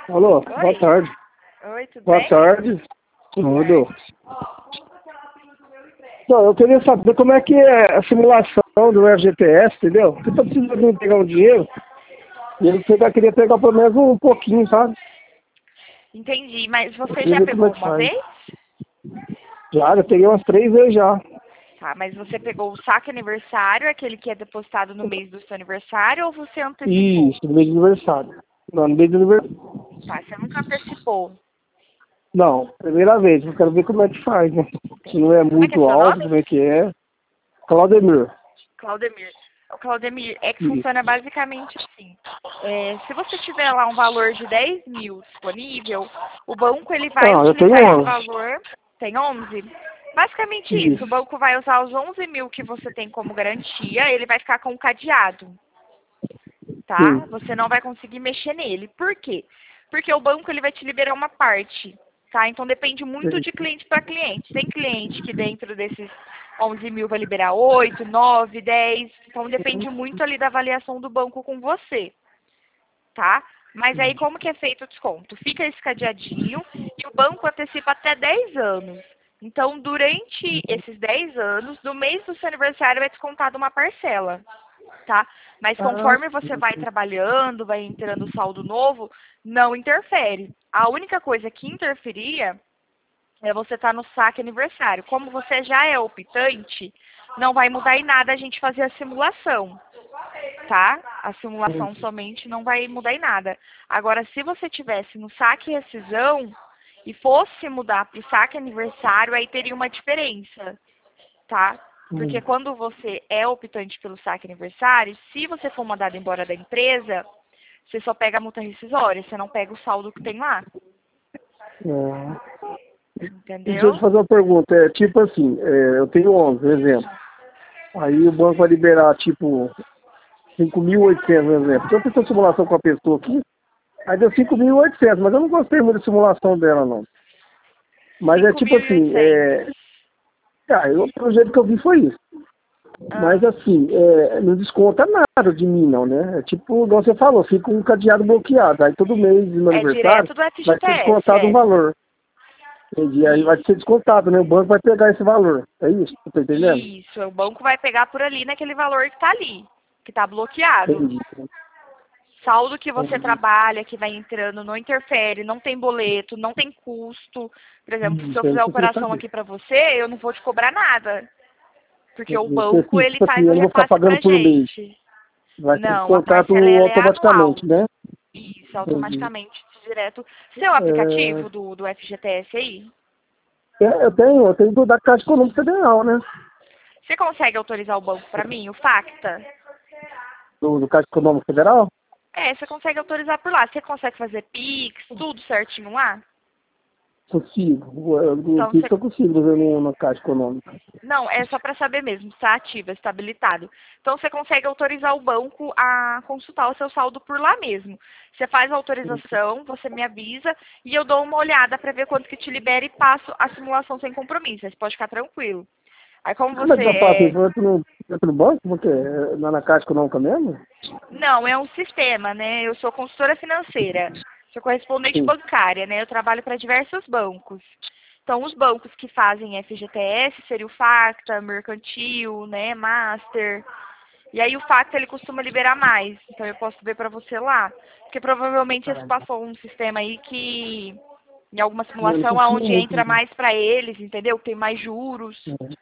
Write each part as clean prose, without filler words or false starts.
Alô, boa Oi. tarde. Oi, tudo Boa bem? tarde. Tudo. Então, eu queria saber como é que é a simulação do FGTS, entendeu? Porque eu tô precisando de pegar um dinheiro e queria pegar pelo menos um pouquinho, sabe? Entendi, mas Eu você queria já ver como é pegou que uma faz. vez? Já peguei umas 3 vezes já. Tá, mas você pegou o saque aniversário, aquele que é depositado no mês do seu aniversário, ou você antecipou? Isso, no mês de aniversário. Não, no mês de aniversário. Tá, você nunca antecipou. Não, primeira vez. Eu quero ver como é que faz, né? Se não Entendi. é Como é que é muito seu alto, nome? como é que é. Claudemir. Claudemir. O Claudemir, é que Isso. funciona basicamente assim. Se você tiver lá um valor de 10 mil disponível, o banco ele vai Não, eu tenho utilizar esse 11. valor. Tem 11. Basicamente isso. O Isso. banco vai usar os 11 mil que você tem como garantia, ele vai ficar com o cadeado, tá? Sim. Você não vai conseguir mexer nele. Por quê? Porque o banco ele vai te liberar uma parte, tá? Então depende muito de cliente para cliente. Tem cliente que dentro desses 11 mil vai liberar 8, 9, 10. Então depende muito ali da avaliação do banco com você, tá? Mas aí como que é feito o desconto? Fica esse cadeadinho e o banco antecipa até 10 anos. Então, durante esses 10 anos, no mês do seu aniversário é descontado uma parcela, tá? Mas Ah, conforme você vai trabalhando, vai entrando saldo novo, não interfere. A única coisa que interferia é você estar no saque aniversário. Como você já é optante, não vai mudar em nada a gente fazer a simulação, tá? A simulação somente não vai mudar em nada. Agora, se você tivesse no saque rescisão e fosse mudar para o saque aniversário, aí teria uma diferença, tá? Porque quando você é optante pelo saque aniversário, se você for mandado embora da empresa, você só pega a multa rescisória, você não pega o saldo que tem lá, é. E deixa eu te entendeu? fazer uma pergunta. É tipo assim, eu tenho 11, por exemplo. Aí o banco vai liberar tipo 5.800, por exemplo. Eu fiz uma simulação com a pessoa aqui, aí deu 5.800, mas eu não gostei muito da simulação dela, não. Mas é tipo assim, 5.800. pelo jeito que eu vi foi isso. Mas Ah, assim, não desconta nada de mim, não, né? É tipo, igual você falou, fica um cadeado bloqueado. Aí todo mês, no meu é aniversário, direto do vai ser FGTS, descontado um valor. Entendi. Aí vai Isso. ser descontado, né? O banco vai pegar esse valor. É isso? Você tá entendendo? Isso, o banco vai pegar por ali naquele valor que está ali, que está bloqueado. Entendi. Saldo que você Entendi. trabalha, que vai entrando, não interfere, não tem boleto, não tem custo. Por exemplo, se eu Isso é fizer a isso que eu queria operação saber. aqui para você, eu não vou te cobrar nada. Porque o Porque, banco, assim, ele tipo assim, faz o eu não vou ficar repasse pagando pra por mês. gente. Vai ser Não, a descontado parcela ela é anual. automaticamente, né? Isso, Entendi. automaticamente, direto. Seu aplicativo do FGTS aí, Eu tenho da Caixa Econômica Federal, né? você consegue autorizar o banco para mim, o Facta? Do Caixa Econômica Federal? Você consegue autorizar por lá. Você consegue fazer Pix, tudo certinho lá? Consigo. No Então, Pix eu consigo fazer na Caixa Econômica. não, é só para saber mesmo, está ativo, está habilitado. Então, você consegue autorizar o banco a consultar o seu saldo por lá mesmo. Você faz a autorização, você me avisa e eu dou uma olhada para ver quanto que te libera e passo a simulação sem compromisso. Você pode ficar tranquilo. Aí, como Como é você que eu faço é... isso? Eu entro no banco? Porque na Caixa Econômica mesmo? Não, é um sistema, né? Eu sou consultora financeira, sou correspondente Sim. bancária, né? Eu trabalho para diversos bancos. Então, os bancos que fazem FGTS seria o Facta, Mercantil, né, Master. E aí o Facta ele costuma liberar mais. Então eu posso ver para você lá. Porque provavelmente eles passou um sistema aí que em alguma Eu não simulação confio aonde muito. entra mais para eles, entendeu? Que tem mais juros,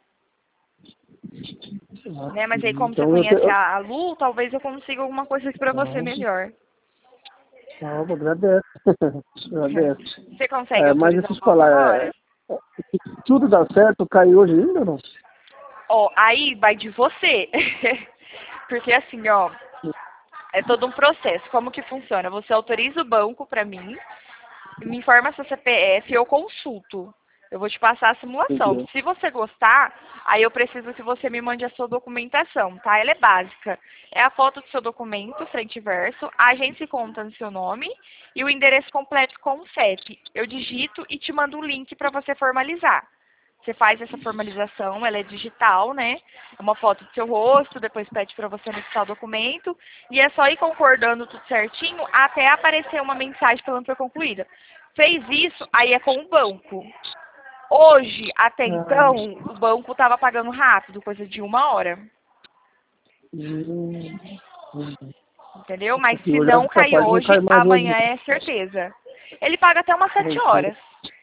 né? Mas aí como você Então eu conhece tenho. a Lu, talvez eu consiga alguma coisa aqui para você melhor. Não, agradeço. Agradeço. Você consegue Mas autorizar deixa eu o te banco falar, agora? se tudo dá certo, cai hoje ainda ou não? Ó, aí vai de você. Porque assim, ó, é todo um processo. Como que funciona? Você autoriza o banco para mim, me informa seu CPF, eu consulto. Eu vou te passar a simulação. Entendeu? Se você gostar, aí eu preciso que você me mande a sua documentação, tá? Ela é básica. É a foto do seu documento, frente e verso, a agência e conta no seu nome e o endereço completo com o CEP. Eu digito e te mando um link para você formalizar, Você faz essa formalização, ela é digital, né? É uma foto do seu rosto, depois pede para você anexar o documento. E é só ir concordando tudo certinho até aparecer uma mensagem falando que foi concluída. Fez isso, aí é com o banco. Hoje, até então, o banco estava pagando rápido, coisa de 1 hora. Hum, hum. Entendeu? Mas Porque se hoje não é cair capaz de não hoje, cair mais hoje. amanhã é certeza. Ele paga até umas 7 horas.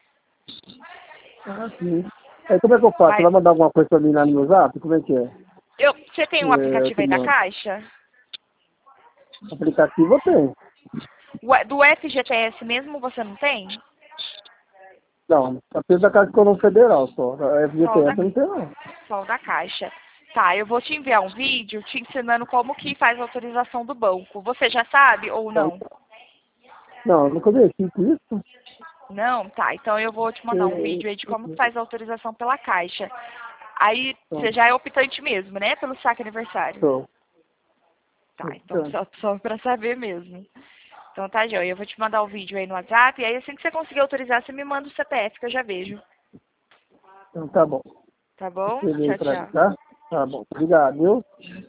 Sim. Aí como é que eu faço? Você Mas vai mandar alguma coisa pra mim lá no meu zap? Como é que é? você tem um Eu aplicativo te aí da mando. Caixa? Aplicativo eu tenho. Do FGTS mesmo você não tem? Não, apenas da Caixa Econômica Federal só. A Só o da, FGTS eu não tenho não. só o da Caixa. Tá, eu vou te enviar um vídeo te ensinando como que faz a autorização do banco. Você já sabe ou não? Não, eu nunca mexi com isso. Não? Tá, então eu vou te mandar um vídeo aí de como que faz a autorização pela Caixa. Aí você já é optante mesmo, né? Pelo saque aniversário. Sou. Tá, então só pra saber mesmo. Então tá, joia. Eu vou te mandar o vídeo aí no WhatsApp. E aí assim que você conseguir autorizar, você me manda o CPF que eu já vejo. Então tá bom. Tá bom? Você vem Tchau, pra cá, tchau. tá? Tá bom. Obrigado, viu?